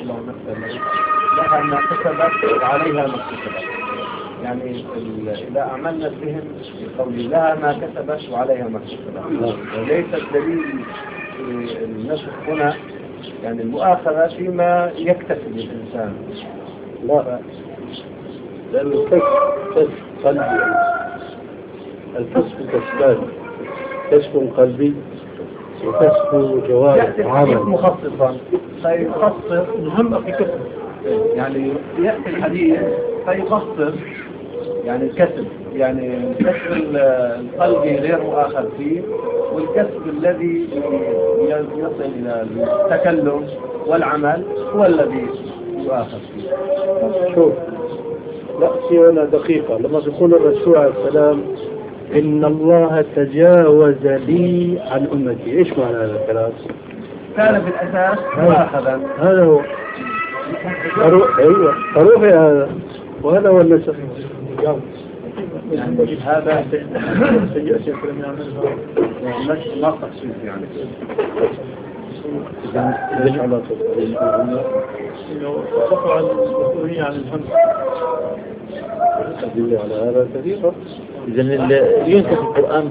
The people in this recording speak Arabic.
الله نفسها لها ما كسبت وعليها ما اكتسبت. يعني إذا أعملنا الذهن بقول لها ما كسبت وعليها ما اكتسبت، ليس الدليل النسخ هنا يعني المؤاخذة فيما يكتسب الإنسان. لا، لأن الكسب قلبي، الكسب كسبان، كسب قلبي وكسب جوارح عمل مخصصا فيخصص مهم في كسب. يعني يأتي الحديث فيخصص يعني الكسب، يعني الكسب القلبي غير مؤاخذ فيه، والكسب الذي يصل إلى التكلم والعمل هو الذي يؤاخذ فيه. شوف، لا سيونا دقيقة. لما يقول الرسول عليه السلام إن الله تجاوز لي عن أمتي، إيش معنى هذا الكلام؟ كان في الأساس مؤاخذا، هذا هو فروح هذا، وهذا هو النسخ. يعني هذا ما تخصيص يعني. إذا على رفع المسؤولية عن الهمس على هذا كثيرا. إذن ينسخ القرآن